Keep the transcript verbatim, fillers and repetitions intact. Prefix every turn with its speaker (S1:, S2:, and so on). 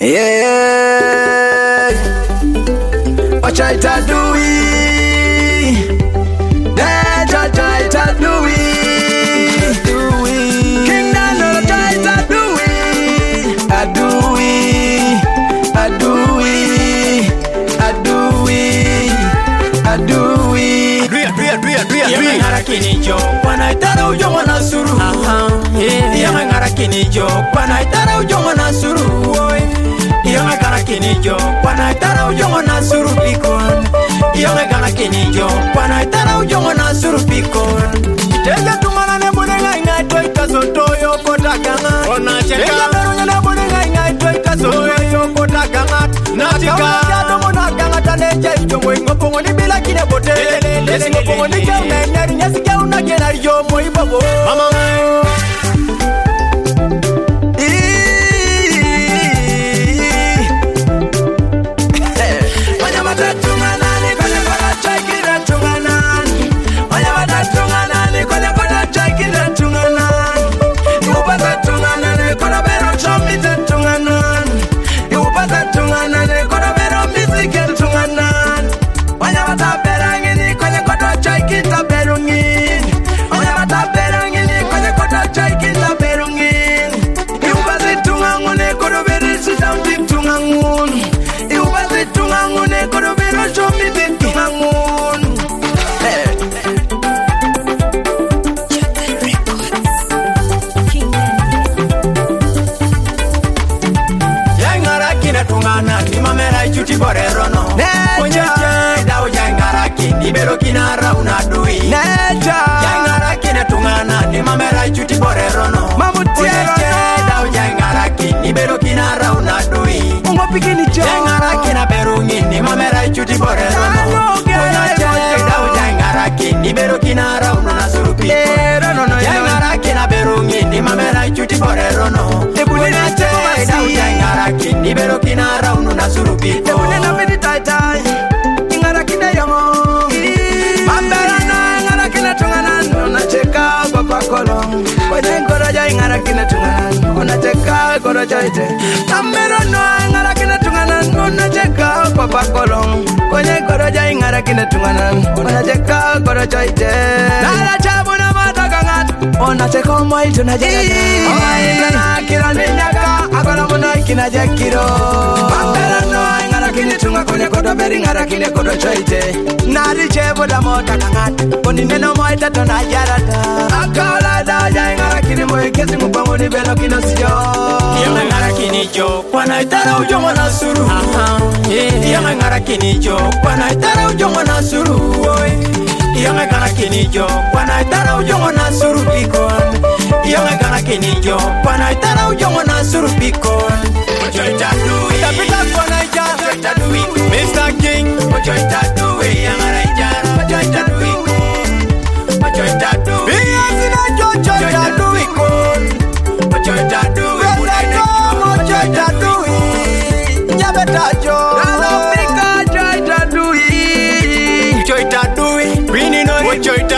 S1: Yeah, what try to do it? That try try to do it. Do it. King Daniel try to do it. I do it. I do it. I do it. I do it.
S2: Real, real, real, real, real.
S3: Yang ngarakini jo, wana itara ujongo na suru. Aha, yeah. Yang ngarakini jo, wana itara ujongo na suru. Yang ngarakini jo, wana itara ujongo na suru pikon. Yang ngarakini jo, wana itara ujongo na suru pikon. Teja tumana ne bunenga ingai toi kasotoyo kota ganga. Ona cheka. Teja berunya ne bunenga ingai toi kasotoyo kota ganga. Natika. Jato mona ganga tane jai jongo ingopongo ni bila kine bote. Lesi ngopongo ni kya unanyari nyasi kya unagena yo moi babo. Mama mai. Ibero kinara unadui Neja Jangara kine tungana ni mamera chuti borero no Mamutiero no Dao jangara kine Ibero kinara unadui Ungo pikini jo Jangara kina berungi ni mamera chuti borero no Unyache Dao jangara kine Ibero kinara unasuru piko Jangara kina berungi ni mamera chuti borero no Unyache Dao jangara kine Ibero kinara unasuru piko Ebune na midi tai tai Ingara kine yongo Kolong, when Goroja ingara kina tunganan, ona cheka Goroja ite. Kamero no ingara kina tunganan, ona cheka Papa Kolong, when Goroja ingara kina tunganan, ona cheka Goroja ite. Nara chabu na mata kangat, ona cheka mo itu na jeka. Oma ingara kina ninjaka, akola mona kina jekiro. Kamero no ingara kina tunga kwenye kodo beri ingara kina Goroja ite. Nari chabu na mata kangat, oni neno mo ita tona jarata. Akala da ya ingara kini mo kesi mubango ni belo kino sijo. Yang ingara kini jo, kwana itara ujongo na suru. Yang ingara kini jo, kwana itara ujongo na suru. Yang ingara kini jo, kwana itara ujongo na suru pikon. Yang ingara kini jo, kwana itara ujongo na suru pikon. Ojo itadui, tapita kwana ijara. Ojo itadui, Mister King. Ojo itadui, yang ingara ijara. Ojo itadui, ojo itadui. Ojo itadui kon, ojo itadui, ojo itadui, nyabetajo, Afrika ojo itadui, ojo itadui, wini no ojo itadui.